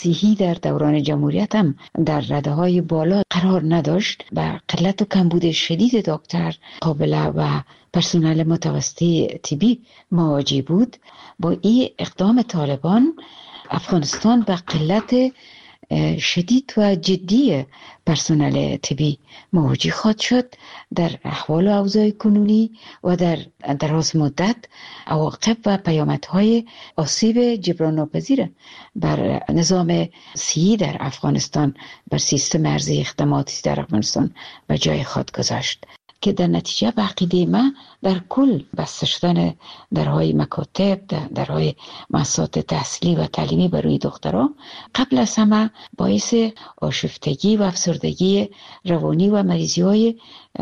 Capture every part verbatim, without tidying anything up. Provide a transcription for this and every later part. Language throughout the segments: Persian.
صحی در دوران جمهوریت هم در رده‌های بالا قرار نداشت و قلت و کمبود شدید دکتر قابله و پرسنل متوسطه طبی مواجه بود. با این اقدام طالبان افغانستان به قلت شدید و جدی پرسنل طبی مواجه خواهد شد. در احوال و اوضاع کنونی و در دراز مدت عواقب و پیامدهای آسیب جبران ناپذیر بر نظام صحی در افغانستان، بر سیستم ارزی خدماتی در افغانستان و جای خود گذاشت که در نتیجه به عقیده ما در کل بسته شدن درهای مکاتب، درهای مؤسسات تحصیلی و تعلیمی برای دختران قبل از همه باعث آشفتگی و افسردگی روانی و مریضی های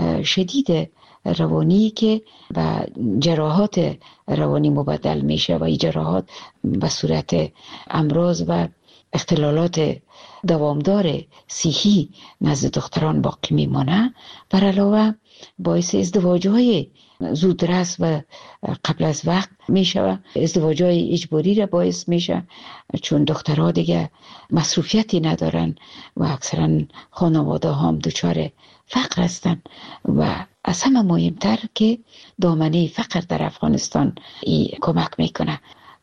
شدید روانی که به جراحات روانی مبدل میشه و این جراحات به صورت امراض و اختلالات دوامدار صحی نزد دختران باقی میمانه. بر علاوه باعث ازدواج‌های زودرس و قبل از وقت میشه و ازدواج‌های اجباری را باعث میشه، چون دخترها دیگه مصروفیتی ندارن و اکثرا خانواده هم دچار فقر هستن و از همه مهمتر که دامنه فقر در افغانستان ای کمک میکنه.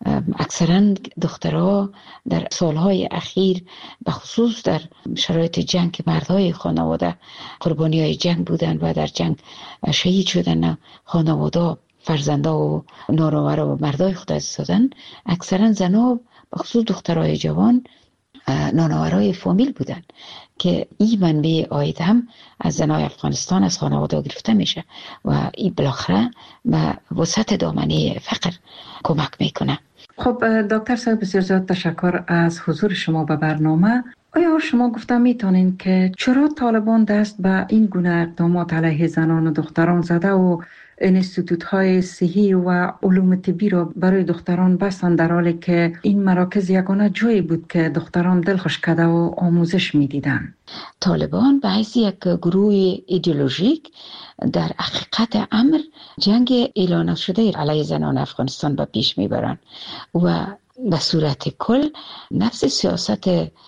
اکثرا دخترها در سالهای اخیر به خصوص در شرایط جنگ که مردهای خانواده قربانی های جنگ بودن و در جنگ شهید شدن، خانواده فرزنده و نانآور و مردای خود از دادن، اکثرا زنها به خصوص دخترای جوان نانآورای فامیل بودن که این منبع عاید هم از زنای افغانستان از خانواده گرفته میشه و این بالاخره به وسط دامنه فقر کمک میکنه. خب دکتر صاحب بسیار زیاد تشکر از حضور شما به برنامه. آیا شما گفته میتونین که چرا طالبان دست به این گونه اقدامات علیه زنان و دختران زده و انستیتوت های صحی و علوم طبی را برای دختران بستند، در حالی که این مراکز یگانه جایی بود که دختران دلخوش کرده و آموزش میدیدن؟ طالبان به حیث یک گروه ایدئولوژیک در حقیقت امر جنگ اعلان شده علیه زنان افغانستان به پیش میبرند و به صورت کل نفس سیاست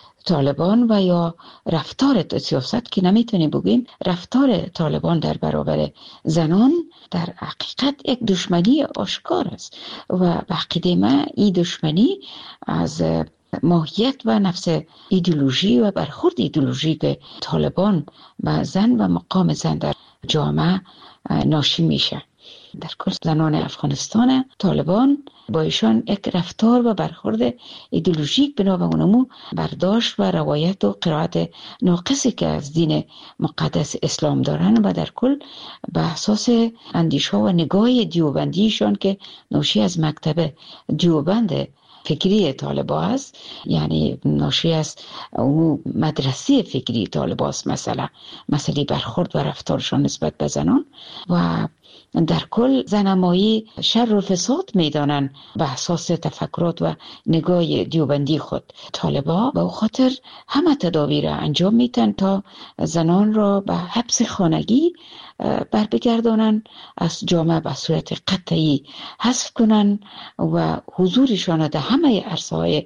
طالبان و یا رفتار سیاست که نمیتونیم بگیم رفتار طالبان در برابر زنان در حقیقت یک دشمنی آشکار است و به عقیده من این دشمنی از ماهیت و نفس ایدئولوژی و برخورد ایدئولوژیک طالبان و زن و مقام زن در جامعه ناشی میشه. در کل زنان افغانستان طالبان با ایشان یک رفتار و برخورد ایدئولوژیک بنا به اونمو برداشت و روایت و قرائت ناقصی که از دین مقدس اسلام دارن و در کل به اساس اندیشه و نگاه دیوبندیشان که ناشی از مکتب دیوبند فکری طالبا است، یعنی ناشی از او مدرسه فکری طالبا است، مثلا مسئله برخورد و رفتارشان نسبت به زنان و در کل زنمایی شر و فساد میدانن به اساس تفکرات و نگاه دیوبندی خود. طالبا به خاطر همه تدابیر انجام میتن تا زنان را به حبس خانگی بر بگردانن، از جامعه به صورت قطعی حذف کنن و حضورشان در همه عرصه‌های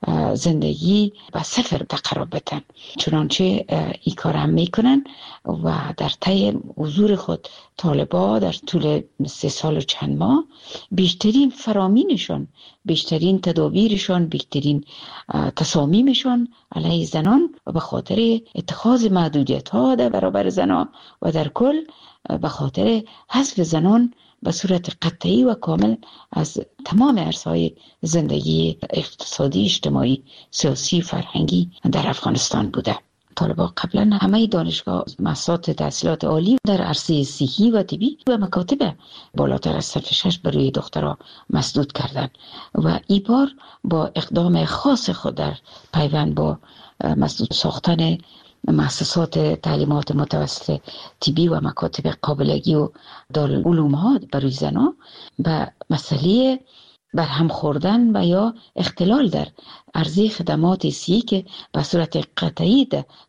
زندگی به صفر قرار بدن. چنانچه این کار هم میکنن و در طی حضور خود طالبا در طول سه سال و چند ماه بیشترین فرامینشان، بیشترین تدابیرشان، بیشترین تصامیمشان علیه زنان و به خاطر اتخاذ محدودیت ها در برابر زنان و در کل به خاطر حذف زنان به صورت قطعی و کامل از تمام عرصه‌های زندگی اقتصادی، اجتماعی، سیاسی، فرهنگی در افغانستان بوده. طالبان قبلا همه دانشگاه مؤسسات تحصیلات عالی در عرصه صحی و طبی و مکاتب بالاتر از صف شش برای دخترها مسدود کردند و این بار با اقدام خاص خود در پیوند با مسدود ساختن مؤسسات تعلیمات متوسط طبی و مکاتب قابلگی و دارالعلوم ها برای زنان به مسئله برهم خوردن و یا اختلال در عرضه خدمات صحی که به صورت قطعی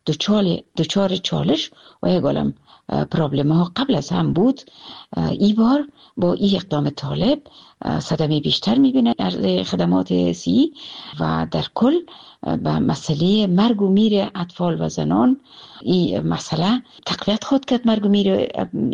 دچار چالش و یک عالم پرابلم ها قبل از هم بود، این بار با این اقدام طالب صدمه بیشتر میبینه عرضه خدمات صحی و در کل به مسئله مرگ و میر اطفال و زنان، این مسئله تقویت خود کرد مرگ و میر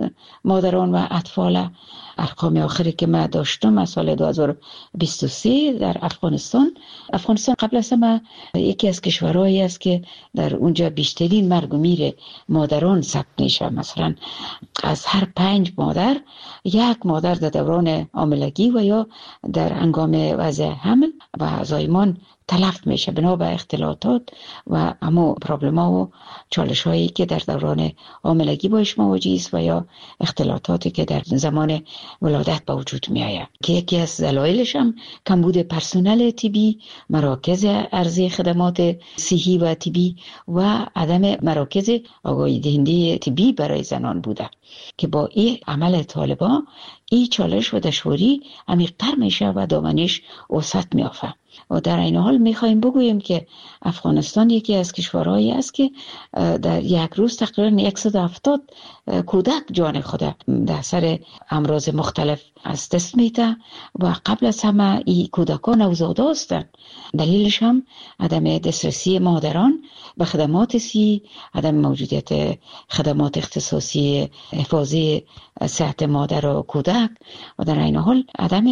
مادران و اطفال. ارقام آخری که ما داشتم از سال دو هزار و بیست و سه در افغانستان، افغانستان قبل از همه یکی از کشورهایی است که در اونجا بیشترین مرگ و میر مادران ثبت میشه. مثلا از هر پنج مادر یک مادر در دوران حاملگی و یا در هنگام وضع حمل و زایمان تلف میشه بنا به اختلاطات و همو پرابلم ها و چالش هایی که در دوران حاملگی باش مواجه است و یا اختلاطاتی که در زمان ولادت به وجود می آید، که یکی از دلایلش هم کمبود پرسنل طبی، مراکز عرضه خدمات صحی و طبی و عدم مراکز آگاهی دهنده طبی برای زنان بوده که با این عمل طالبان این چالش و دشواری عمیق‌تر میشه و دامنش وسعت میافته. و در این حال میخوایم بگوییم که افغانستان یکی از کشورهایی است که در یک روز تقریبا صد و هفتاد کودک جان خود در اثر امراض مختلف از دست میده و قبل از همه این کودکان نوزاده هستند. دلیلش هم عدم دسترسی مادران به خدمات صحی، عدم موجودیت خدمات اختصاصی حفاظی صحت مادر و کودک و در این حال عدم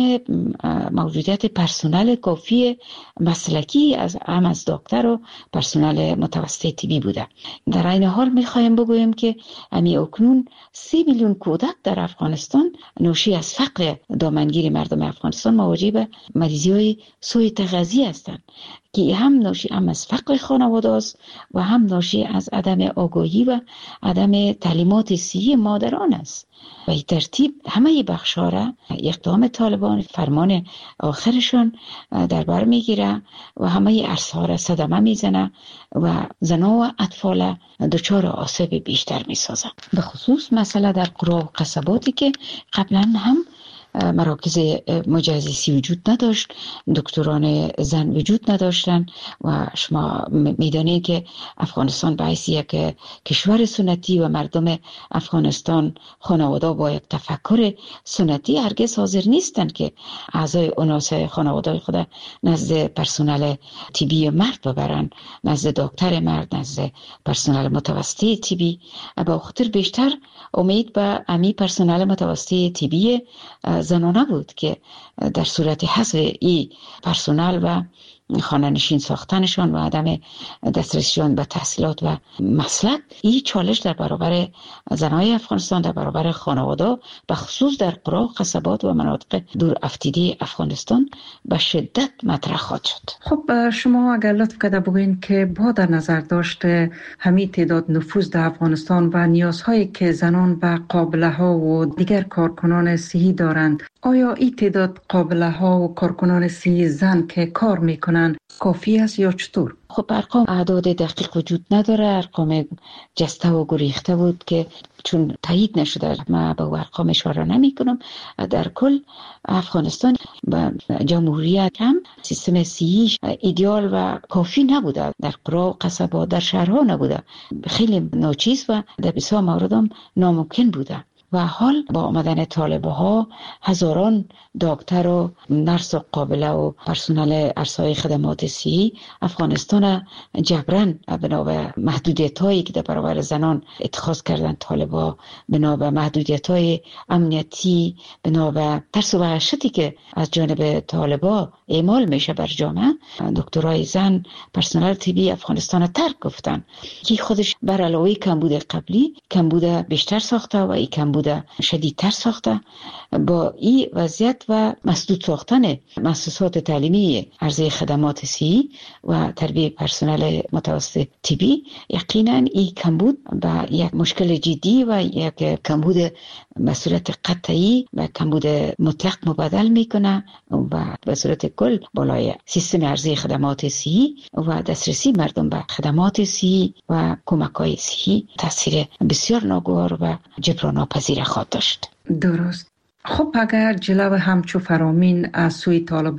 موجودیت پرسنل کافی مسلکی از هم از دکتر و پرسنل متوسط طبی بوده. در این حال میخوایم بگویم که امی اکنون سی میلیون کودک در افغانستان ناشی از فقر دامنگیر مردم افغانستان مواجه به مریضی های سوء تغذیه هستند که هم ناشی هم از فقر خانواده است و هم ناشی از عدم آگاهی و عدم تعلیمات صحی مادران است. و این ترتیب همه بخش‌ها را اقدام طالبان فرمان آخرشان در بر میگیره و همه عرصه‌ها را صدمه میزنه و زنان و اطفال دچار آسیب بیشتر میسازه. به خصوص مسئله در قرى و قصباتی که قبلا هم مراکز مجهزی وجود نداشت، دکتران زن وجود نداشتن و شما میدانید که افغانستان به حیث یک کشور سنتی و مردم افغانستان خانواده با یک تفکر سنتی هرگز حاضر نیستند که اعضای اناس خانواده خود نزد پرسنل طبی مرد ببرن، نزد دکتر مرد، نزد پرسنل متوسط طبی. با خاطر بیشتر امید به امی پرسنل متوسط طبی زنانه بود که در صورت حذف ای پرسنل و خانه نشین ساختنشان و عدم دسترسیشان به تحصیلات و مسلک، این چالش در برابر زنای افغانستان، در برابر خانواده به خصوص در قرى و قصبات و مناطق دور افتیده افغانستان به شدت مطرح خواهد شد. خب شما اگر لطف کرده بگوین که با در نظر داشته همین تعداد نفوذ در افغانستان و نیازهایی که زنان و قابله ها و دیگر کارکنان صحی دارند، آیا این تعداد قابله ها و کارکنان صحی زن که کار میکنن کافی است یا چطور؟ خب ارقام اعداد دقیق وجود نداره، ارقام جسته و گریخته بود که چون تایید نشده ما به ارقام اشاره نمی کنم. در کل افغانستان به جمهوریت هم سیستم صحی ایدئال و کافی نبوده، در قرى و قصبات در شهرها نبوده، خیلی ناچیز و در بسیار موارد هم ناممکن بوده. و حال با آمدن طالبه ها هزاران دکتر و نرس و قابله و پرسنل ارسای خدمات صحی افغانستان جبران بنا به محدودیت هایی که در برابر زنان اتخاذ کردن طالبا، بنا به محدودیت های امنیتی، بنا به ترس و وحشتی که از جانب طالبا اعمال میشه بر جامعه، دکترای زن پرسنل طبی افغانستان ترک گفتن که خودش بر علاوه کمبود قبلی کمبود بیشتر ساخته و این کمبود شدیدتر ساخته. با این وضعیت و مسدود ساختن مؤسسات تعلیمی عرضه خدمات صحی و تربیت پرسنل متوسط طبی، یقینا این کمبود به یک مشکل جدی و یک کمبود به صورت قطعی و کمبود مطلق مبادل میکنه و به صورت کل بالای سیستم عرضه خدمات صحی و دسترسی مردم به خدمات صحی و کمک‌های صحی تاثیر بسیار ناگوار و جبران ناپذیر خواهد داشت. درست. خب اگر جلو همچو فرامین از سوی طالبان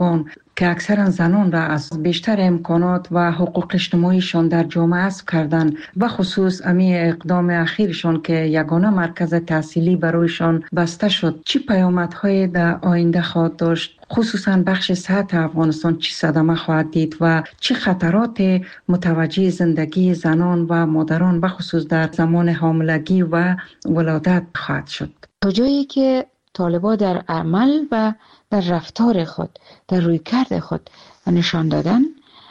که اکثرا زنان را از بیشتر امکانات و حقوق اجتماعیشان در جامعه حذف کردند و خصوص امی اقدام اخیرشان که یگانه مرکز تحصیلی برایشان بسته شد چی پیامدهای در آینده خواهد داشت؟ خصوصا بخش صحت افغانستان چی صدمه خواهد دید و چه خطرات متوجه زندگی زنان و مادران بخصوص در زمان حاملگی و ولادت خواهد شد؟ تا جایی که طالبان در عمل و در رفتار خود، در رویکرد خود نشان دادن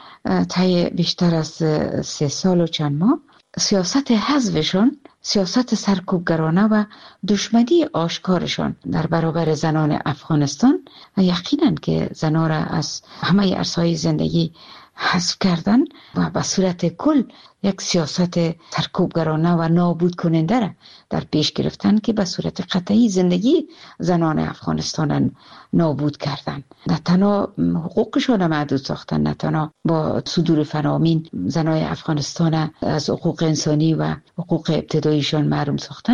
طی بیشتر از سه سال و چند ماه، سیاست حذفشان، سیاست سرکوبگرانه و دشمنی آشکارشان در برابر زنان افغانستان یقینا که زنان را از همه عرصه‌های زندگی حذف کردن و به صورت کل یک سیاست سرکوبگرانه و نابود کننده را در پیش گرفتن که به صورت قطعی زندگی زنان افغانستان نابود کردن. نه تنها حقوقشان محدود ساختن، نه تنها با صدور فرامین زنان افغانستان از حقوق انسانی و حقوق ابتداییشان محروم ساختن،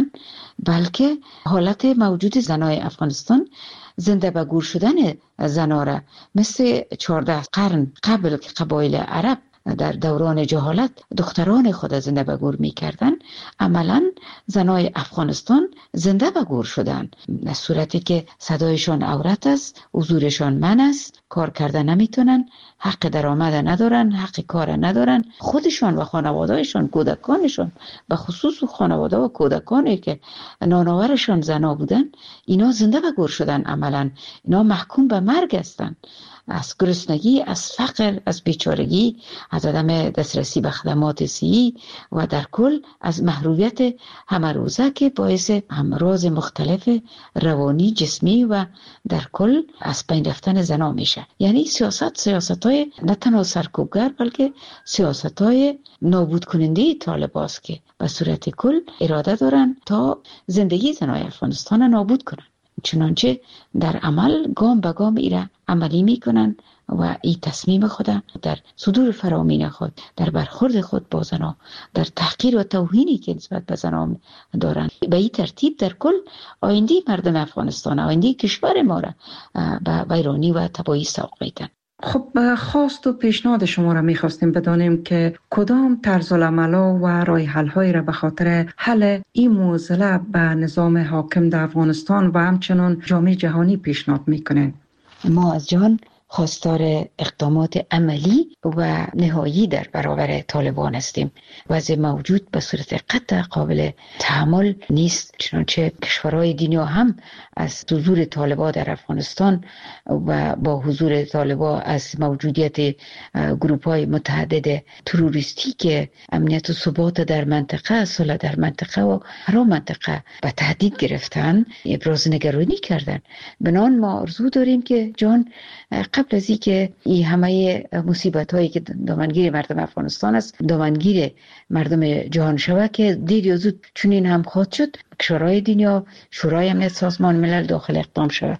بلکه حالت موجود زنان افغانستان زنده به گور شدن زنان را مثل چهارده قرن قبل که قبایل عرب در دوران جهالت دختران خود زنده به گور می کردن، عملا زنای افغانستان زنده به گور شدن، در صورتی که صدایشان عورت است، حضورشان من است، کار کردن نمیتونن، حق درآمد ندارن، حق کار ندارن، خودشان و خانواده‌شان، کودکانشان، به خصوص خانواده و کودکانی که نانآورشان زنا بودن، اینا زنده به گور شدن، عملا اینا محکوم به مرگ هستند. از گرسنگی، از فقر، از بیچارگی، از عدم دسترسی به خدمات صحی و در کل از محرومیت همه روزه که باعث امراض مختلف روانی، جسمی و در کل از بین رفتن زنا میشه. یعنی سیاست سیاست‌های نه تنها سرکوبگر بلکه سیاست‌های نابود کننده طالباست که به صورت کل اراده دارن تا زندگی زنای افغانستان نابود کنن. چنانچه در عمل گام به گام ایره عملی میکنن و این تصمیم خود در صدور فرامین خود، در برخورد خود با زنان، در تحقیر و توهینی که نسبت به زنان دارن، به این ترتیب در کل آینده مردم افغانستان، آینده کشور ما را به ویرانی و تباهی سوق میدن. خب خواست و پیشنهاد شما را میخواستیم بدانیم که کدام طرز العمل و راه حل های را به خاطر حل این معضله به نظام حاکم در افغانستان و همچنان جامعه جهانی پیشنهاد میکنین؟ ما از جهان خواستار اقدامات عملی و نهایی در برابر طالبان هستیم. وضع موجود به صورت قطع قابل تحمل نیست، چنانچه کشورهای دنیا هم از حضور طالبان در افغانستان و با حضور طالبان از موجودیت گروپ‌های متعدد تروریستی که امنیت و ثبات در منطقه، صلح در منطقه و هر منطقه به تهدید گرفتن، ابراز نگرانی کردن. بنان ما آرزو داریم که جان قبل از این که این همه مصیبت هایی که دامنگیر مردم افغانستان است دامنگیر مردم جهان شود که دیر یا زود چنین هم خواهد شد، کشورهای دنیا، شورای امنیت سازمان ملل داخل اقدام شود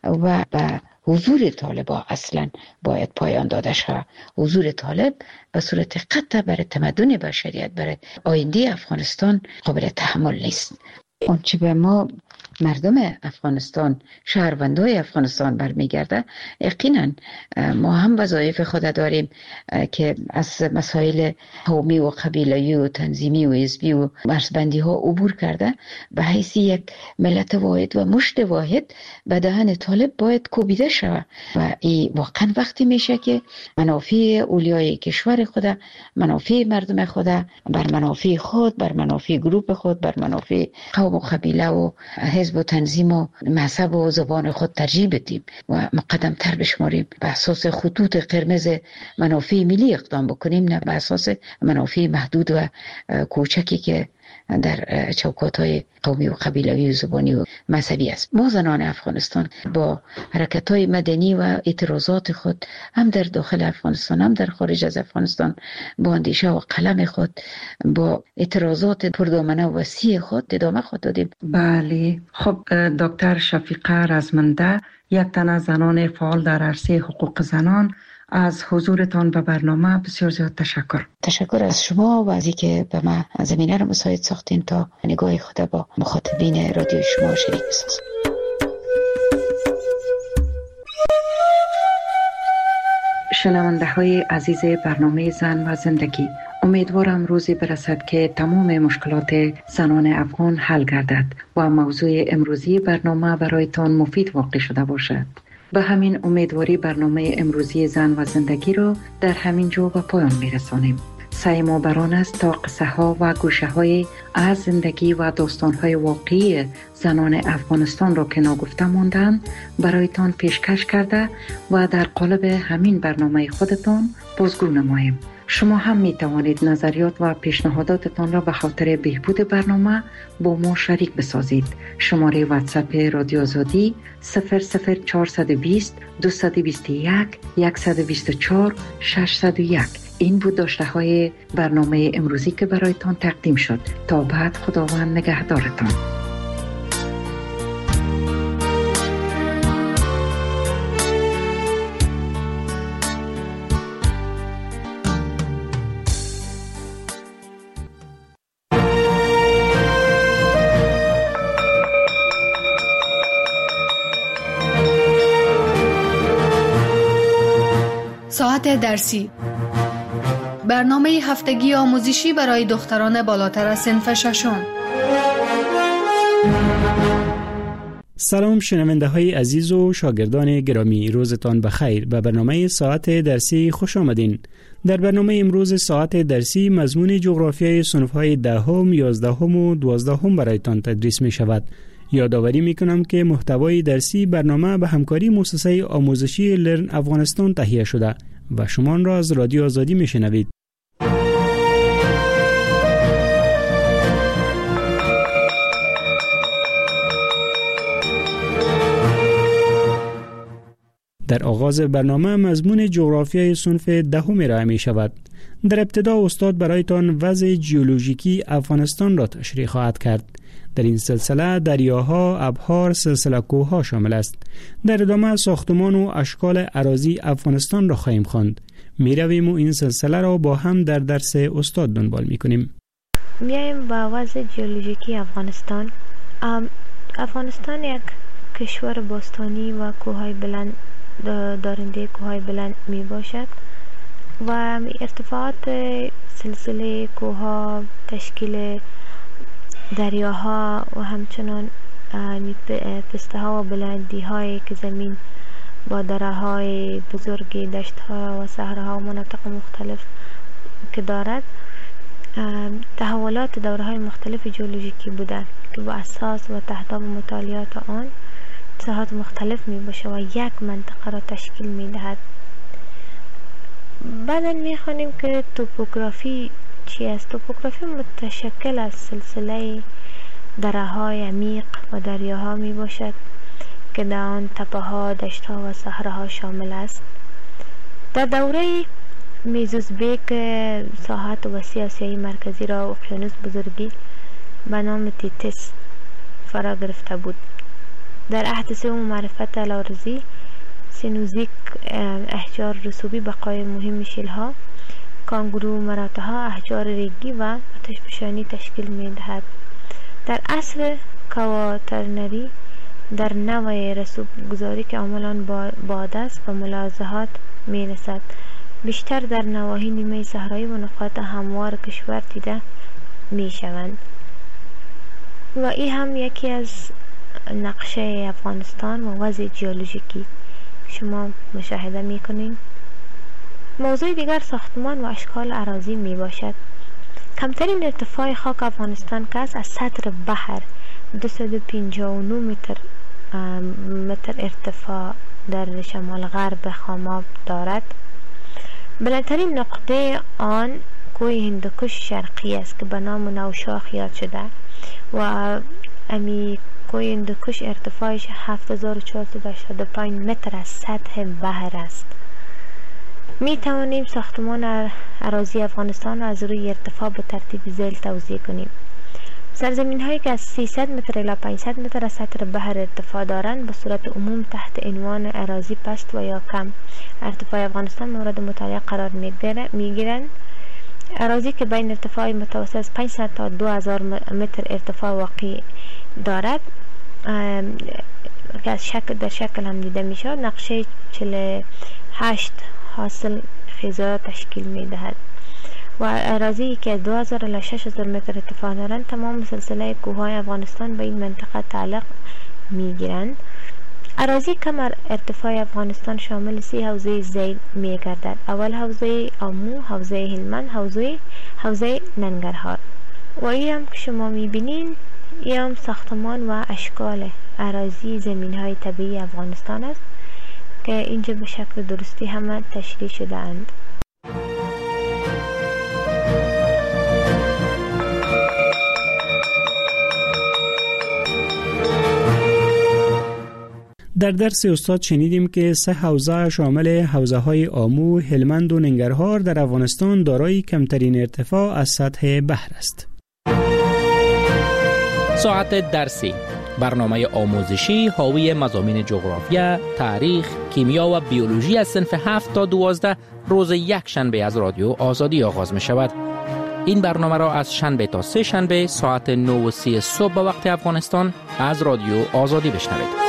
و به حضور طالبان اصلا باید پایان داده شود. حضور طالب به صورت قطع برای تمدن بشریت، برای آینده افغانستان قابل تحمل نیست. آنچه به ما مردم افغانستان، شهروندای افغانستان برمیگرده، یقینا ما هم وظایف خود داریم که از مسائل قومی و قبیله‌ای و تنظیمی و حزبی و مرزبندی ها عبور کرده به حیث یک ملت واحد و مشت واحد به دهن طالب باید کوبیده شود و این واقعا وقتی میشه که منافع اولیای کشور خود، منافع مردم خود بر منافع خود، بر منافع گروپ خود، بر منافع قوم و قبیله و حزب و تنظیم و مذهب و زبان خود ترجیح بدیم و مقدم تر بشماریم، به اساس خطوط قرمز منافع ملی اقدام بکنیم، نه به اساس منافع محدود و کوچکی که در چوکات‌های قومی و قبیلوی و زبانی و مذهبی است. ما زنان افغانستان با حرکت‌های مدنی و اعتراضات خود هم در داخل افغانستان هم در خارج از افغانستان با اندیشه و قلم خود، با اعتراضات پردامنه و وسیع خود ادامه خود دادیم. بله. خب دکتر شفیقه رزمنده، یک تن از زنان فعال در عرصه حقوق زنان، از حضورتان به برنامه بسیار زیاد تشکر. تشکر از شما و از اینکه به من زمینه رو مساعد ساختین تا نگاه خود با مخاطبین رادیو شما شریک بسازم. شنونده های عزیز برنامه زن و زندگی، امیدوارم روزی برسد که تمام مشکلات زنان افغان حل گردد و موضوع امروزی برنامه برایتان مفید واقع شده باشد. به همین امیدواری برنامه امروزی زن و زندگی را در همین جا به پایان میرسانیم. سعی ما بران است تا قصه ها و گوشه های از زندگی و داستان های واقعی زنان افغانستان را که ناگفته ماندند برایتان پیشکش کرده و در قالب همین برنامه خودتان بازگو نماییم. شما هم می توانید نظریات و پیشنهاداتتان را به خاطر بهبود برنامه با ما شریک بسازید. شماره واتساپ رادیو آزادی صفر صفر چهارصد و بیست دویست و بیست و یک صد و بیست و چهار ششصد و یک. این بود داشته های برنامه امروزی که برایتان تقدیم شد. تا بعد، خداوند نگهدارتان. ساعت درسی، برنامه هفتگی آموزشی برای دختران بالاتر از صنف ششم. سلام شنونده های عزیز و شاگردان گرامی، روزتان بخیر. به برنامه ساعت درسی خوش آمدین. در برنامه امروز ساعت درسی مضمون جغرافیای صنف های دهم، یازدهم و دوازدهم برایتان تدریس می شود. یادآوری می کنم که محتوای درسی برنامه به همکاری مؤسسه آموزشی لرن افغانستان تهیه شده و شما آن را از رادیو آزادی می شنوید. در آغاز برنامه مضمون جغرافیای صنف دهم ارائه می شود. در ابتدا استاد برایتان وضع ژئولوژیکی افغانستان را تشریح خواهد کرد. در این سلسله دریاها، ابحار، سلسله کوه‌ها شامل است. در ادامه ساختمان و اشکال اراضی افغانستان را خواهیم خواند. می رویم و این سلسله را با هم در درس استاد دنبال می کنیم. میایم با وضع ژئولوژیکی افغانستان. افغانستان یک کشور باستانی و کوههای بلند دارنده کوههای بلند می باشد و ارتفاعات سلسله کوهها، تشکیل دریاها و همچنان پسته ها و بلندی هایی که زمین با دره های بزرگ، دشت ها و صحراها و مناطق مختلف که دارد، تحولات دوره های مختلف ژئولوژیکی بودند که با اساس و تحت مطالعات آن ساحات مختلف می باشه و یک منطقه را تشکیل می دهد. بعدا می خوانیم که توپوگرافی چی است؟ توپوگرافی متشکل از سلسله دره های عمیق و دریاها می باشد که در آن تپه ها، دشت ها و صحراها شامل است. در دوره میزوزبیک ساحات وسیع آسیای مرکزی را اقیانوس بزرگی به نام تیتس فرا گرفته بود. در عهد سوم معرفت الارضی سینوزیک احجار رسوبی بقای مهم شیلها، کانگورو، مراتها، احجار ریگی و آتشفشانی تشکیل می دهد. در عصر کواترنری در نوع رسوب گذاری که عملاً باد است و ملاحظات می رسد، بیشتر در نواحی نیمه صحرایی و نقاط هموار کشور دیده می شوند و این هم یکی از نقشه افغانستان و وضع ژئولوژیکی شما مشاهده می کنید. موضوع دیگر ساختمان و اشکال اراضی می باشد. کمترین ارتفاع خاک افغانستان که از سطح بحر دویست و پنجاه و نه متر متر ارتفاع در شمال غرب خاماب دارد. بلندترین نقطه آن کوه هندوکش شرقی است که به نام نوشاخ یاد شده و امی کوه هندوکش ارتفاعش هفت هزار و چهارصد و هشتاد و پنج متر از سطح بحر است. می توانیم ساختمان اراضی افغانستان از روی ارتفاع به ترتیب ذیل توضیح کنیم. سرزمین هایی که از سیصد متر الی پانصد متر از سطح بحر ارتفاع دارند به صورت عموم تحت عنوان اراضی پست و یا کم ارتفاع افغانستان مورد مطالعه قرار می گیرند. اراضی که بین ارتفاع متوسط از پانصد تا دو هزار متر ارتفاع واقع دارد که از شکل در شکل هم دیده می شود. نقشه چهل و هشت حاصل خضار تشکیل می دهد و اراضی که دو هزار الی شش هزار متر ارتفاع دارند تمام سلسله کوههای افغانستان به این منطقه تعلق می گیرند. اراضی کم ارتفاع افغانستان شامل سی حوزه زیل می گردد. اول حوزه آمو، حوزه هلمند، حوزه حوزه ننگرهار. و این هم که شما می بینین این هم ساختمان و اشکال اراضی زمین های طبیعی افغانستان است که اینجا به شکل درستی همه تشریح شده اند. در درس استاد شنیدیم که سه حوزه شامل حوزه های آمو، هلمند و ننگرهار در افغانستان دارای کمترین ارتفاع از سطح بحر است. ساعت درسی، برنامه آموزشی حاوی مضامین جغرافیا، تاریخ، کیمیا و بیولوژی از صنف هفت تا دوازده روز یک شنبه از رادیو آزادی آغاز می شود. این برنامه را از شنبه تا سه شنبه ساعت نه و سی صبح به وقت افغانستان از رادیو آزادی بشنوید.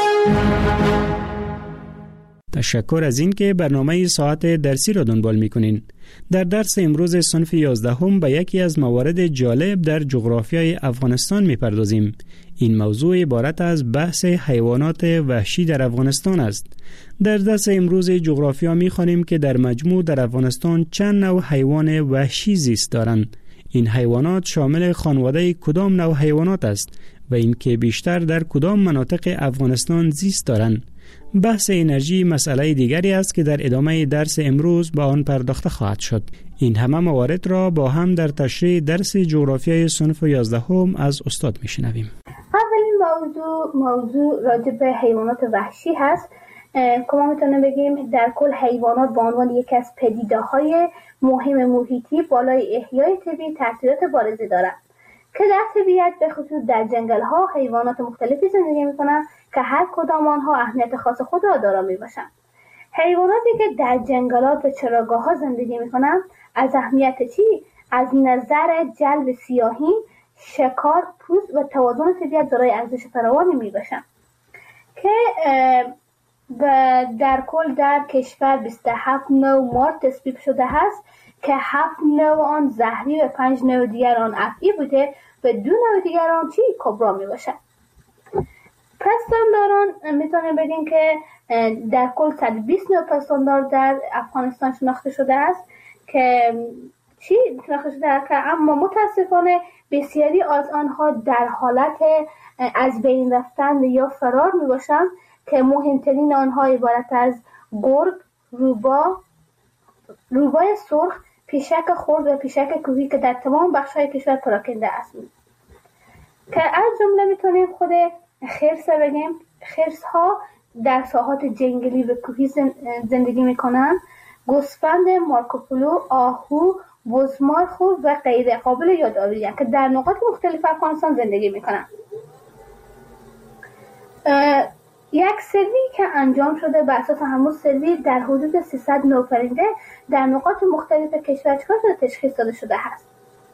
تشکر از این که برنامه ساعت درسی را دنبال می‌کنین. در درس امروز صنف یازدهم به یکی از موارد جالب در جغرافیای افغانستان می‌پردازیم. این موضوع عبارت از بحث حیوانات وحشی در افغانستان است. در درس امروز جغرافیا می‌خوانیم که در مجموع در افغانستان چند نوع حیوان وحشی زیست دارند. این حیوانات شامل خانواده کدام نوع حیوانات است و اینکه بیشتر در کدام مناطق افغانستان زیست دارند. بحث انرژی مسئله دیگری است که در ادامه درس امروز به آن پرداخته خواهد شد. این همه موارد را با هم در تشریح درس جغرافیای صنف یازدهم از استاد میشنویم. اولین موضوع موضوع راجع به حیوانات وحشی هست که ما میتونیم بگیم در کل حیوانات به عنوان یکی از پدیده‌های مهم محیطی بالای احیای طبیعی تاثیرات بارزی دارند که در طبیعت به خصوص در جنگل‌ها حیوانات مختلفی زندگی می‌کنند که هر کدام آنها اهمیت خاص خود را دارا میباشند. حیواناتی که در جنگلات و چراگاه‌ها زندگی می‌کنند از اهمیت چی؟ از نظر جلب سیاحین، شکار، پوست و توازن طبیعت دارای ارزش فراوانی میباشند که در کل در کشور بیست و هفت نوع مار تصویب شده است که هفت نوع آن زهری و پنج نوع دیگر آن افعی بوده و دو نوع دیگر آن چی؟ کبرا میباشد. پستانداران میتونیم بگیم که در کل صد و بیست نوع پستاندار در افغانستان شناخته شده است که چی شناخته شده است که اما متاسفانه بسیاری از آنها در حالت از بین رفتن یا فرار میباشند که مهمترین آنها عبارت از گرگ، روبا، روبای سرخ، پیشک خرد و پیشک کوهی که در تمام بخش‌های کشور پراکنده است. که از جمله میتونیم خود خرس بگیم. خرس ها در ساحات جنگلی و کوهی زندگی میکنند. گوسفند، مارکوپولو، آهو، بزمارخو و غیره قابل یادآوری که در نقاط مختلف افغانستان زندگی میکنند. یک سروی که انجام شده بر اساس همون سروی در حدود سیصد نوع پرنده در نقاط مختلف کشور چکار شده تشخیص داده شده است.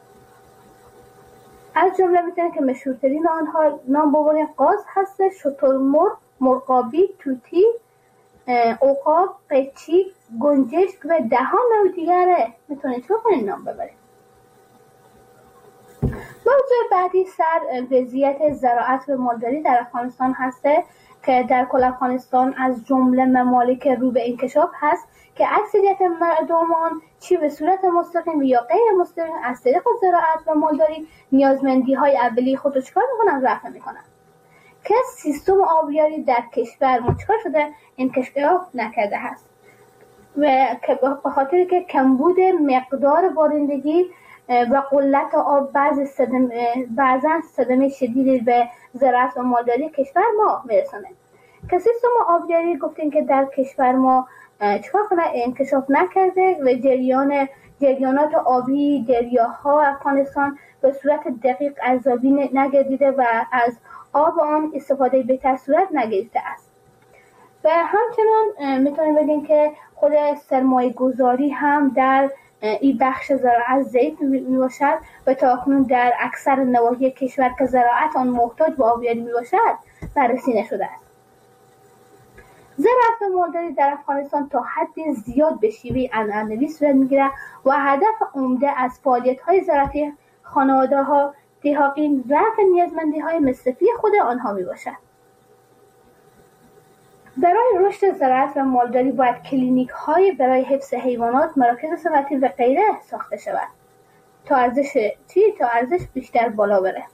از جمله میتونیم که مشهورترین آنها نام ببریم قاز هست، شترمرغ، مرغابی، توتی، عقاب، قیچی، گنجشک و ده ها نوع دیگره میتونیم چه کنیم نام ببریم. موضوع بعدی سر وضعیت زراعت و مالداری در افغانستان هسته که در کل افغانستان از جمله ممالک رو به انکشاف هست که اکثریت مردمان چی به صورت مستقیم یا غیر مستقیم از طریق زراعت و مالداری نیازمندی های اولیه خود رو چکار میکنن؟ رفع میکنن که سیستم آبیاری در کشور مچکار شده انکشاف نکرده هست و که به خاطر که کمبود مقدار بارندگی و قلت آب بعض صدمه بعضا صدمه شدیدی به زراعت و مالداری کشور ما میرسونه که سیستم آبیاری گفتیم که در کشور ما چکار کنه انکشاف نکرده و جریان جریانات آبی دریاها افغانستان به صورت دقیق ارزیابی نگردیده و از آب آن استفاده بهتر صورت نگرفته است. و همچنان میتونیم بگیم که خود سرمایه گذاری هم در این بخش زراعت ضعیف میباشد و تا اکنون در اکثر نواحی کشور که زراعت آن محتاج به آبیاری میباشد بررسی نشده است. زراعت مولداری در افغانستان تا حد زیاد به شیوه عنعنوی صورت میگیره و هدف عمده از فعالیت‌های زراعتی خانواده‌ها دهاقین رفع نیازمندی‌های مصرفی خود آنها میباشد. برای رشد زراعت و مالداری باید کلینیک‌های برای حفظ حیوانات، مراکز صنعتی و غیره ساخته شود تا ارزش چی تا ارزش بیشتر بالا بره.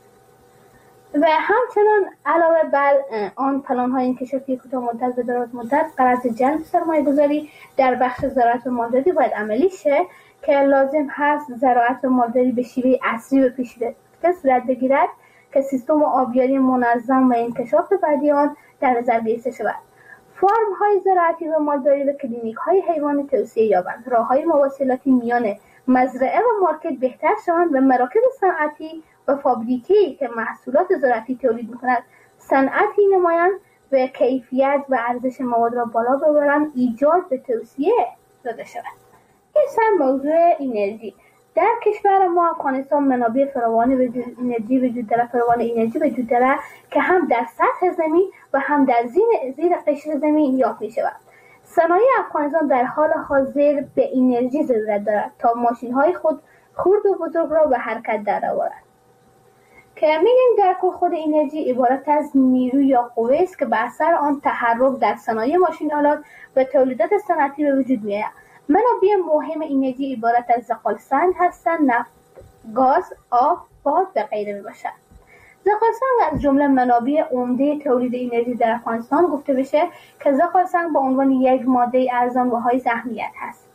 و همچنان علاوه بر آن پلان‌های انکشافی کوتاه مدت و دراز مدت غرض جلب سرمایه‌گذاری در بخش زراعت و مالداری باید عملی شه که لازم هست زراعت و مالداری به شیوه عصری و پیشرفته صورت بگیرد که سیستم آبیاری منظم و انکشاف بعدی آن در نظر گرفته شود. فرم‌های زراعتی و مالداری و کلینیک‌های حیوانی توسعه یابند، راه‌های مواصلاتی میان مزرعه و مارکت بهتر شوند و مراکز صنعتی و فابریکه‌ای که محصولات زراعتی تولید می‌کند صنعتی نمایند و کیفیت و ارزش مواد را بالا ببرند، ایجاد به توسعه داده شود. این سر موضوع انرژی. در کشور ما افغانستان منابع فراوان انرژی وجود دارد، فراوان انرژی وجود دارد که هم در سطح زمین و هم در زیر زیر قشر زمین یافت می‌شود. صنایع افغانستان در حال حاضر به انرژی ضرورت دارد تا ماشین‌های خود خرد و بزرگ را به حرکت درآورد. که میگیم در کل خود انرژی عبارت از نیرو یا قوه است که به اثر آن تحرک در صنایع ماشین آلات و تولیدات صنعتی به وجود می‌آید. منابع مهم انرژی عبارت از زغال سنگ هستند، نفت، گاز، آب، باد و غیره میباشد. زغال سنگ از جمله منابع عمده تولید انرژی در افغانستان گفته بشه که زغال سنگ به عنوان یک ماده ارزان و حائز اهمیت هست.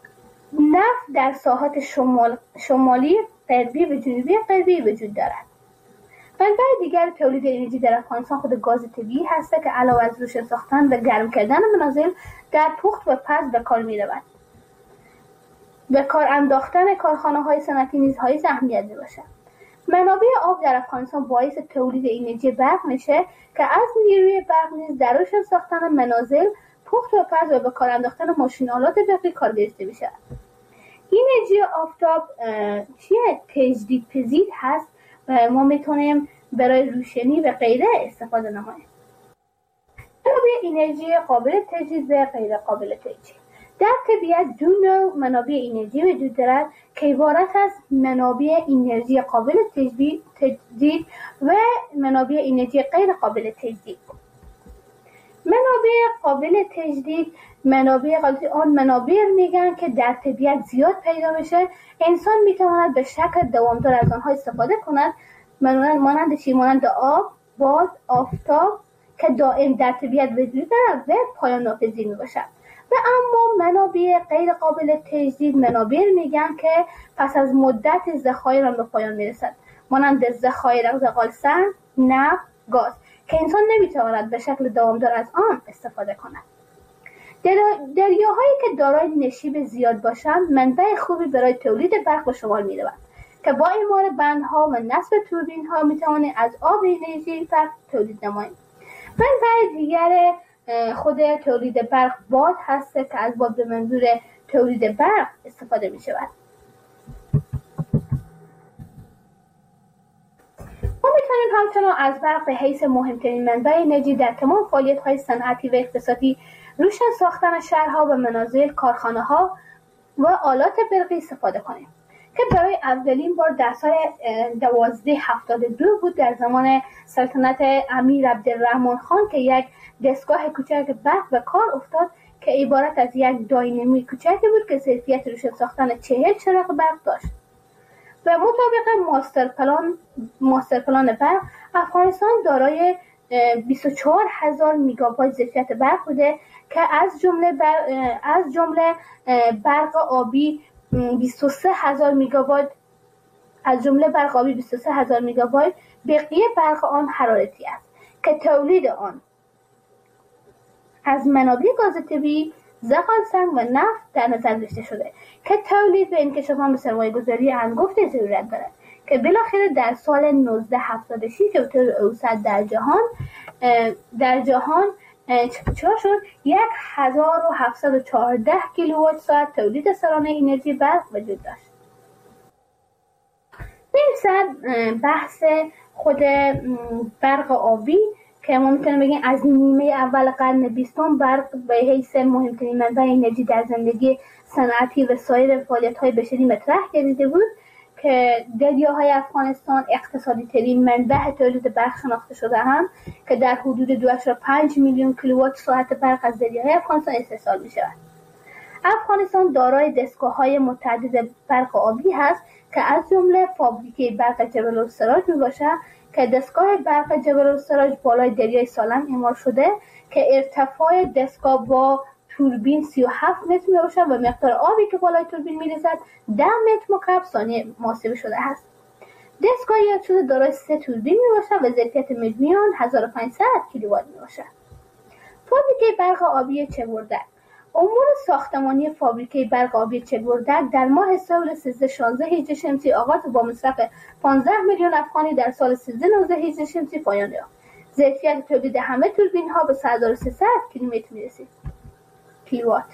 نفت در ساحات شمال، شمالی غربی و جنوبی غربی وجود دارد. منبع دیگر تولید انرژی در افغانستان خود گاز طبیعی هست که علاوه از روشن ساختن و گرم کردن منازل در پخت و پز به کار می‌رود. به کار انداختن کارخانه‌های صنعتی نیز حائز اهمیت می‌باشد. منابع آب در افغانستان باعث تولید انرژی برق میشه که از نیروی برق نیز در روشن ساختن منازل، پخت و پز و به کار انداختن ماشین‌آلات برقی کار گرفته میشه. انرژی آفتاب چیه تجدیدپذیر هست و ما میتونیم برای روشنی و غیره استفاده نماییم. منابع انرژی قابل تجدید و غیر قابل تجدید. در طبیعت دو نوع منابع انرژی وجود دارد که عبارت از منابع انرژی قابل تجدید و منابع انرژی غیر قابل تجدید. منابع قابل تجدید منابع قابل آن منابع میگن که در طبیعت زیاد پیدا میشه، انسان میتواند به شکل دوامدار از آنها استفاده کند، مانند چی؟ مانند آب، باد، آفتاب که دائم در طبیعت وجود دارد و پایان ناپذیر میباشد. و اما منابع غیر قابل تجدید منابع میگن که پس از مدت ذخایر آن به پایان میرسد، مانند ذخایر زغال سنگ، نفت، گاز که انسان نمیتواند به شکل دوامدار از آن استفاده کند. دریاهایی که دارای نشیب زیاد باشند منبع خوبی برای تولید برق به شمار میروند که با اعمار بندها و نصب توربین ها میتوانیم از آب انرژی برق تولید نماییم. منبع دیگر خود تولید برق باد هست که از باد به منظور تولید برق استفاده می شود. ما میتونیم همچنان از برق به حیث مهمترین منبع انرژی در تمام فعالیت‌های صنعتی و اقتصادی، روشن ساختن شهرها و منازل، کارخانه‌ها و آلات برقی استفاده کنیم که برای اولین بار در سال دوازده هفتاد و دو بود در زمان سلطنت امیر عبدالرحمن خان که یک دستگاه کوچک برق به کار افتاد که عبارت از یک داینامی کوچکی بود که ظرفیت روشن ساختن چهل چراغ برق داشت. و مطابق ماستر پلان ماستر پلان برق افغانستان دارای بیست و چهار هزار مگابایت ظرفیت برق بوده که از جمله بر... از جمله برق آبی بیست و سه هزار مگابایت از جمله برق آبی بیست و سه هزار مگابایت، بقیه برق آن حرارتی است که تولید آن از منابع گاز طبیعی، زغال سنگ و نفت در نظر گرفته شده که تولید و انکشاف آن به سرمایه‌گذاری انگفت ضرورت دارد که بالاخره در سال نوزده هفتاد و شش که به طور اوسط در جهان در جهان چرا شد یک هزار و هفتصد و چهارده کیلووات ساعت تولید سالانه انرژی برق وجود داشت. میرسد بحث خود برق آبی که ما میتونیم بگیم از نیمه اول قرن بیستم برق به حیث مهمترین منبع انرژی در زندگی صنعتی و سایر فعالیت‌های بشری مطرح گردیده بود که دریاهای افغانستان اقتصادی ترین منبع تولید برق شناخته شده هم که در حدود دو ممیز پنج میلیون کیلووات ساعت برق از دریاهای افغانستان استحصال می شود. افغانستان دارای دستگاه‌های متعدد برق آبی هست که از جمله فابریکه برق جبل السراج می باشد که دستگاه برق جبل السراج بالای دریای سالنگ اعمار شده که ارتفاع دستگاه با توربین سی و هفت متر می باشد و مقدار آبی که بالای توربین می رسد ده متر مکعب ثانیه محاسبه شده است. دستگاه یاد شده دارای سه توربین می باشد و ظرفیت مجموعی آن هزار و پانصد کیلووات می باشد. فابریکه برق آبی چگوردک. امور ساختمانی فابریکه برق آبی چگوردک در ماه سال سیزده شانزده هجری شمسی آغاز با مصرف پانزده میلیون افغانی در سال سیزده نوزده هجری شمسی پایان یافت. ظرفیت تولید همه توربین ها به سه هزار و سیصد کیلومتر می رسید. کیلووات.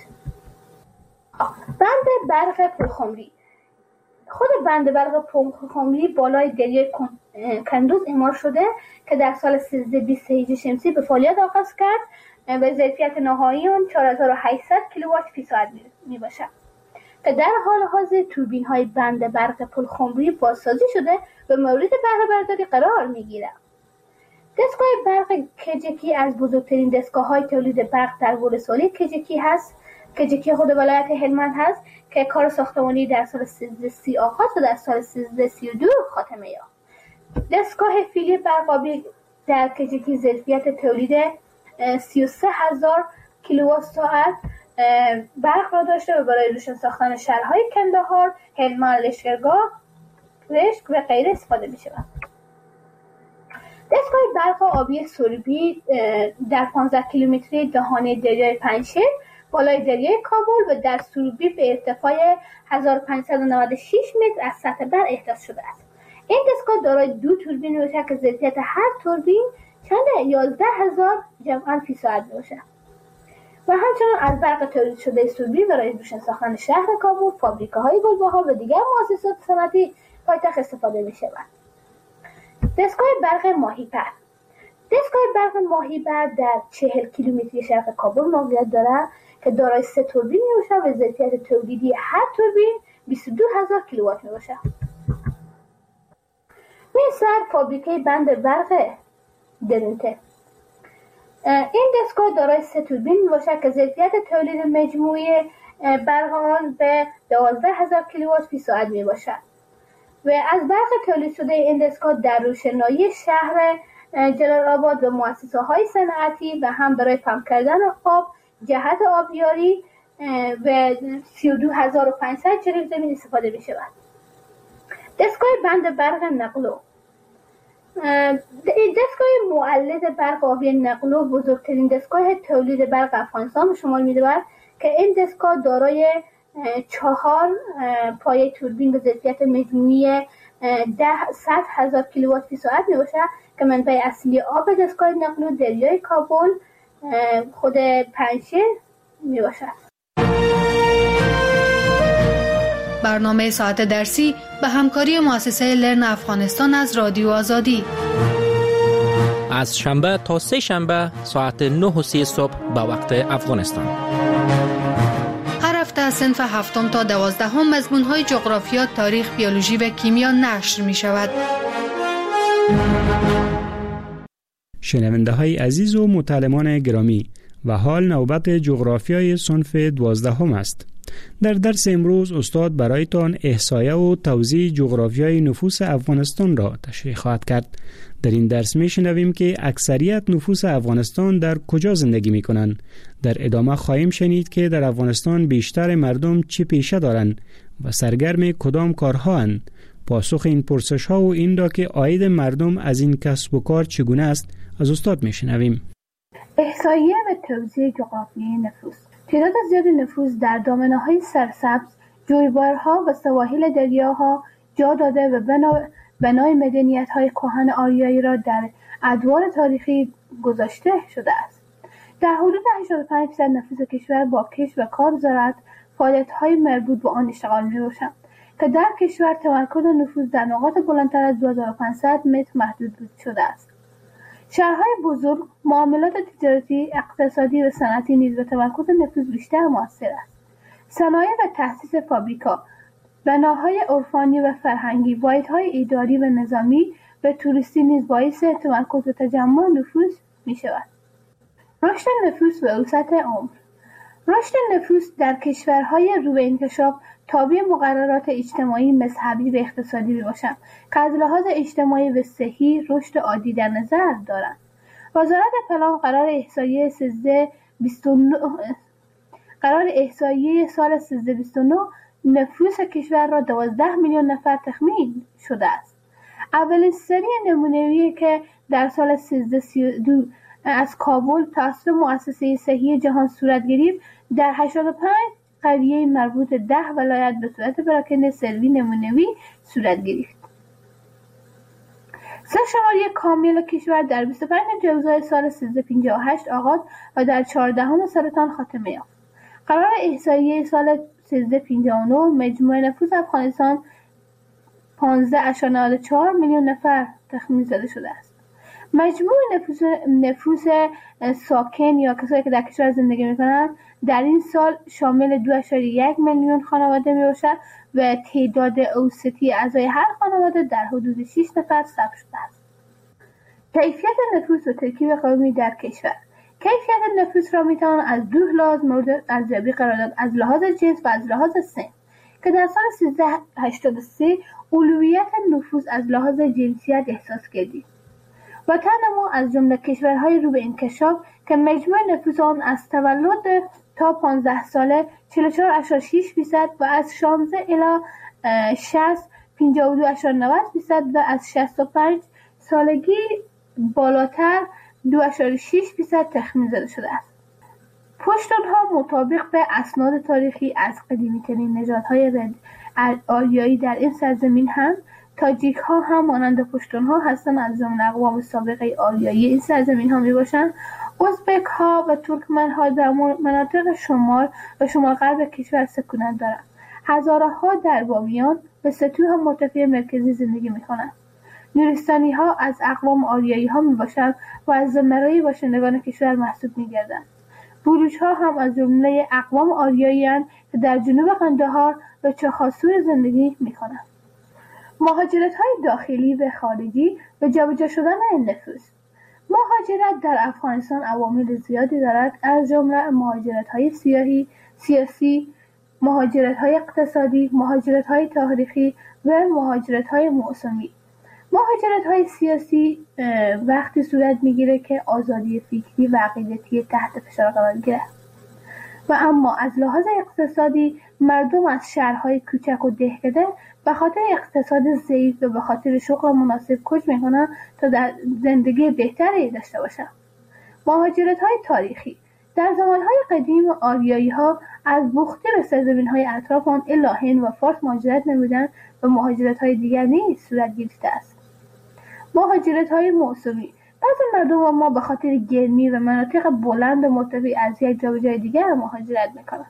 بند برق پلخمری. خود بند برق پلخمری بالای دریای کندوز اعمار شده که در سال سیزده بیست هجری شمسی به فعالیت آغاز کرد و ظرفیت نهایی آن چهار هزار و هشتصد کیلووات فی ساعت می باشد که در حال حاضر توربین های بند برق پلخمری بازسازی شده و مورد بهره برداری قرار می گیرد. دستگاه برق کجکی از بزرگترین دستگاه های تولید برق در ولسوالی کجکی هست. کجکی خود ولایت هلمند هست که کار ساختمانی در سال سیزده سی آغاز و در سال سیزده سی و دو خاتمه یافت. دستگاه فیلی برق آبی در کجکی ظرفیت تولید سی و سه هزار کیلووات ساعت برق را داشته و برای روشن ساختن شهرهای کندهار، هلمند، لشکرگاه، رشت و غیره استفاده می شود. دستگاه برق آبی سربی در پانزده کیلومتری دهانه دریای پنجشیر بالای دریای کابل و در سربی به ارتفاع هزار و پانصد و نود و شش متر از سطح بر احداث شده است. این دستگاه دارای دو توربین باشد که ظرفیت هر توربین چند یازده هزار جمعاً فی ساعت باشد و همچنان از برق تولید شده سربی برای روشن ساختن شهر کابل، فابریکه‌های گلبهار و دیگر مؤسسات صنعتی پایتخت استفاده می شود. دستگاه برق ماهیپر. دستگاه برق ماهیپر در چهل کیلومتری شرق کابل موقعیت دارد که دارای سه توربین می باشد و ظرفیت تولیدی هر توربین بیست و دو هزار کیلووات می باشد. مثل فابریکه بند برق درونته. این دستگاه دارای سه توربین می باشد که ظرفیت تولید مجموعی برق آن به دوازده هزار کیلووات فی ساعت می باشد و از برق تولید شده این دستگاه در روشنایی شهر جلال آباد و مؤسسه های صنعتی و هم برای پمپ کردن آب جهت آبیاری و سی و دو هزار و پانصد جریب زمین استفاده می شود. دستگاه بند برق نقلو. دستگاه مولد برق آبی نقلو بزرگترین دستگاه تولید برق افغانستان به شمار می رود که این دستگاه دارای چهار پایه توربین به ظرفیت مجموعی ده صد هزار کیلووات فی ساعت می باشد که منبع اصلی آب دستگاه نقلو دریای کابل خود پنجشیر می باشد. برنامه ساعت درسی به همکاری مؤسسه لرن افغانستان از رادیو آزادی از شنبه تا سه شنبه ساعت نه و سی صبح به وقت افغانستان. هر هفته از صنف هفتم تا دوازدهم مضمون‌های جغرافیا، تاریخ، بیولوژی و کیمیا نشر می شود. شنونده های عزیز و متعلمان گرامی، و حال نوبت جغرافیای صنف دوازدهم است. در درس امروز استاد برایتان احصایه و توزیع جغرافیای نفوس افغانستان را تشریح خواهد کرد. در این درس می شنویم که اکثریت نفوس افغانستان در کجا زندگی می کنند. در ادامه خواهیم شنید که در افغانستان بیشتر مردم چه پیشه دارند و سرگرم کدام کارها اند. پاسخ این پرسش ها و این را که عاید مردم از این کسب و کار چگونه است از استاد می شنویم. احصایه و توزیع جغرافیای نفوس. تعداد زیاد نفوس در دامنه‌های سرسبز، جویبارها و سواحل دریاها جا داده و بنا بنای مدنیت‌های کهن آریایی را در ادوار تاریخی گذاشته شده است. در حدود هشتاد و پنج درصد نفوس کشور با کشت و کار زراعت فعالیت‌های مربوط به آن اشتغال می‌باشند که در کشور تمرکز نفوس در نقاط بلندتر از دو هزار و پانصد متر محدود شده است. شهرهای بزرگ معاملات تجارتی، اقتصادی و صنعتی نیز به تمرکز نفوذ بیشتر موثر است. صنایع و تأسیس فابریکا، بناهای عرفانی و فرهنگی، واحدهای اداری و نظامی و توریستی نیز باعث تمرکز و تجمع نفوذ می شود. رشد نفوس و وسعت عمر. رشد نفوس در کشورهای رو به انکشاف تابع مقررات اجتماعی، مذهبی و اقتصادی میباشند که از لحاظ اجتماعی و صحی رشد عادی در نظر دارند. وزارت پلان قرار احصایه سیزده بیست و نه قرار احصایه سال سیزده بیست و نه نفوس کشور را دوازده میلیون نفر تخمین شده است. اولین سری نمونه‌ای که در سال سیزده سی و دو از کابل توسط مؤسسه صحی جهان صورت گرفت، در هشتاد و پنج قریه مربوط ده ولایت به صورت پراکنده سروی نمونه‌ای صورت گرفت. سه شماری کامل کشور در بیست و پنج جوزای سال سیزده پنجاه و هشت آغاز و در چهاردهم سرطان خاتمه یافت. قرار احصایه سال سیزده پنجاه و نه مجموع نفوس افغانستان پانزده ممیز نود و چهار میلیون نفر تخمین زده شده است. مجموع نفوس نفوس ساکن یا کسایی که در کشور زندگی می‌کنند در این سال شامل دو ممیز یک میلیون خانواده میباشد و تعداد اوسطی اعضای هر خانواده در حدود شش نفر ثبت شده است. کیفیت نفوس و ترکیب قومی در کشور. کیفیت نفوس را میتوان از دو لحاظ مورد ارزیابی قرار داد: از لحاظ جنس و از لحاظ سن، که در سال سیزده هشتاد و سه اولویت نفوس از لحاظ جنسیت احساس کردید. وطن ما از جمله کشورهای رو به انکشاف که مجموع نفوس آن از تولد تا پانزده ساله چهل و چهار ممیز شش درصد و از شانزده الی شصت پنجاه و دو ممیز نود درصد و از شصت و پنج سالگی بالاتر دو ممیز شش درصد تخمین زده شده است. پشتونها مطابق به اسناد تاریخی از قدیمی‌ترین نژادهای آریایی در این سرزمین هم تاجیک ها هم مانند پشتونها هستند، از جمله اقوام سابقه آریایی این سرزمین ها می باشند. ازبک ها و ترکمن ها در مناطق شمال و شمال غرب کشور سکونت دارند. هزاره ها در بامیان و ستو ها مرتفع مرکزی زندگی می کنند. نورستانی ها از اقوام آریایی ها می باشند و از زمرای باشندگان کشور محسوب می گردند. بلوچ ها هم از جمله اقوام آریایی هستند که در جنوب قندهار و چخاسور زندگی می کنند. مهاجرت‌های داخلی و خارجی و جابجا شدن نفوس. مهاجرت در افغانستان عوامل زیادی دارد، از جمله مهاجرت‌های سیاسی، سیاسی، مهاجرت‌های اقتصادی، مهاجرت‌های تاریخی و مهاجرت‌های موسمی. مهاجرت‌های سیاسی وقتی صورت می‌گیره که آزادی فکری و عقیدتی تحت فشار قرار گیرد. و اما از لحاظ اقتصادی مردم از شهرهای کوچک و دهکده به خاطر اقتصاد ضعیف و به خاطر شغل مناسب کوچ میکنن تا در زندگی بهتری داشته باشند. مهاجرت‌های تاریخی. در زمانهای قدیم آریایی ها از بوختی به سرزمین‌های اطراف آن الی هند و فارس مهاجرت نمودند و مهاجرت‌های دیگر نیز صورت گرفته است. مهاجرت‌های موسمی. بعضی مردم ما به خاطر گرمی و مناطق بلند و مرتفع از یک جا به جای دیگر مهاجرت میکنند.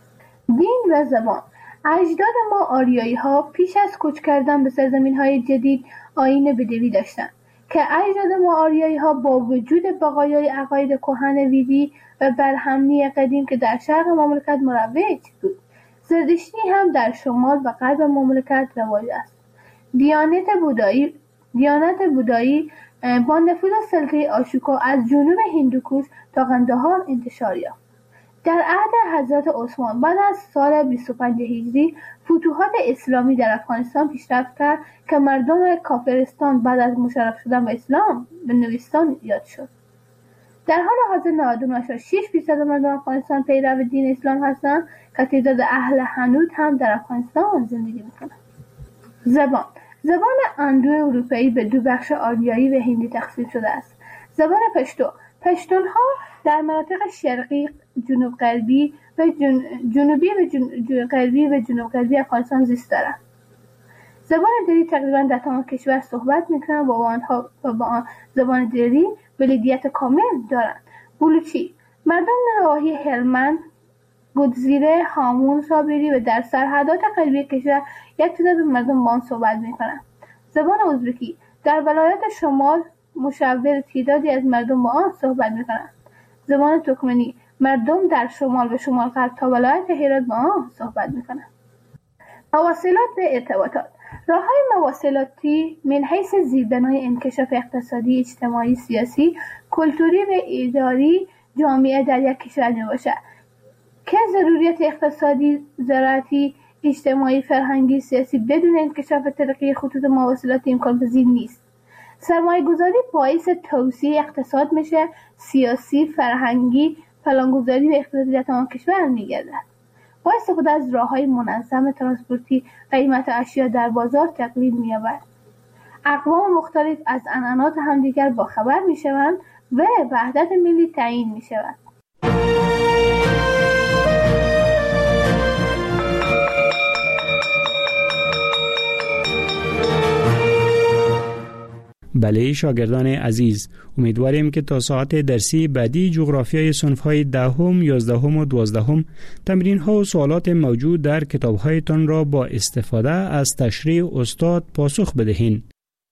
دین و زبان. اجداد ما آریایی ها پیش از کوچ کردن به سرزمین های جدید آیین بدوی داشتند که اجداد ما آریایی ها با وجود بقایای عقاید کهن ویدی و برهمنی قدیم که در شرق مملکت مروج بود، زرتشتی هم در شمال و غرب مملکت رواج است. دیانت بودایی دیانت بودایی با نفوذ سلطه آشوکا از جنوب هندوکوش تا قندهار انتشار یافت. در عهد حضرت عثمان بعد از سال بیست و پنج هجری فتوحات اسلامی در افغانستان پیشرفت کرد که مردم کافرستان بعد از مشرف شدن به اسلام به نوستان یاد شد. در حال حاضر نود و نه ممیز شش درصد مردم افغانستان پیرو دین اسلام هستند که تعداد اهل حنوت هم در افغانستان زندگی میکنند. زبان. زبان اندو اروپایی به دو بخش آریایی و هندی تقسیم شده است. زبان پشتو. پشتونها در مناطق شرقی، جنوب غربی و جن... جنوبی و جن... غربی و جنوب غربی افغانستان زیست دارند. زبان دری تقریبا در تمام کشور صحبت میکنند و با آنها و با آن زبان دری بلدیت کامل دارند. بلوچی. مردم نواحی هلمند، گودزیره، هامون، صابری و در سرحدات غربی کشور یک تعداد مردم با آن صحبت میکنند. زبان ازبکی. در ولایات شمال مشاور تعدادی از مردم با آن صحبت می‌کنند. زبان ترکمنی مردم در شمال و شمال غرب تا ولایت هرات با آن صحبت می‌کنند. مواصلات و ارتباطات. راه‌های مواصلاتی من حیث زیربنای انکشاف اقتصادی، اجتماعی، سیاسی، کلتوری و اداری جامعه در یک کشور میباشد که ضروریات اقتصادی، زراعتی، اجتماعی، فرهنگی، سیاسی بدون انکشاف ترقی خطوط مواصلات امکان پذیر نیست. سرمایه گذاری باعث توسعه اقتصاد میشه، سیاسی، فرهنگی، پلانگذاری و اقتصادی در تمام کشور میگردد. با استفاده از راه‌های منظم ترانسپورتی قیمت اشیا در بازار تقلیل می‌یابد. اقوام مختلف از عنعنات همدیگر باخبر می‌شوند و وحدت ملی تعیین می‌شود. بله شاگردان عزیز، امیدواریم که تا ساعت درسی بعدی جغرافیای صنف‌های دهم، یازدهم و دوازدهم تمرین‌ها و سوالات موجود در کتاب‌هایتان را با استفاده از تشریح استاد پاسخ بدهید.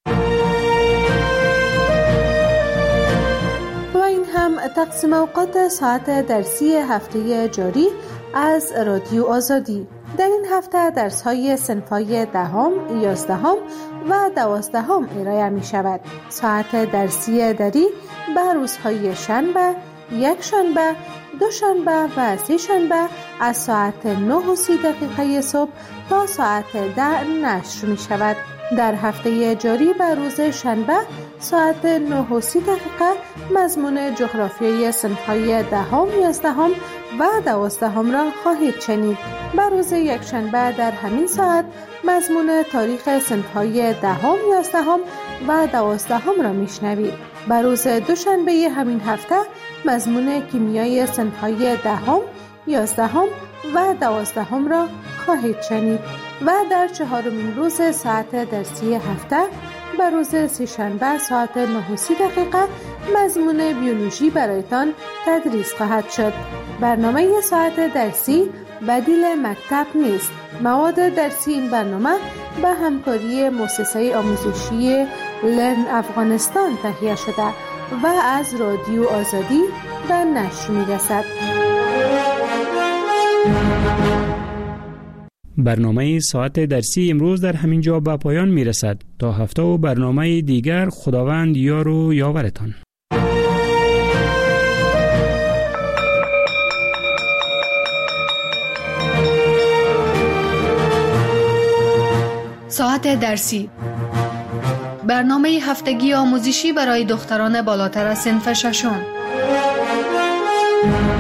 و این هم تقسیم اوقات ساعت درسی هفته جاری از رادیو آزادی. در این هفته درس‌های صنف‌های دهم، یازدهم و دوازدهم ارائه می شود. ساعت درسی دری به روزهای شنبه، یک شنبه، دو شنبه و سه شنبه از ساعت نه و سی دقیقه صبح تا ساعت ده نشر می شود. در هفته جاری به روز شنبه ساعت نه و سی دقیقه مضمون جغرافیای صنف‌های دهم، یازدهم و دوازدهم را خواهید شنید. به روز یک شنبه در همین ساعت مضمون تاریخ صنف‌های دهم، یازدهم و دوازدهم را میشنوید. به روز دوشنبه همین هفته مضمون کیمیای صنف‌های دهم، یازدهم و دوازدهم را خواهید شنید و در چهارمین روز ساعت درسی هفته به روز سه‌شنبه ساعت نه و سی دقیقه مضمون بیولوژی برایتان تدریس خواهد شد. برنامه ساعت درسی بدیل مکتب نیست. مواد درسی این برنامه به همکاری مؤسسه آموزشی لرن افغانستان تهیه شده و از رادیو آزادی به نشر می‌رسد. برنامه ساعت درسی امروز در همین جا به پایان می‌رسد. تا هفته و برنامه دیگر خداوند یار و یاورتان. ساعت درسی، برنامه هفتگی آموزشی برای دختران بالاتر از صنف ششم.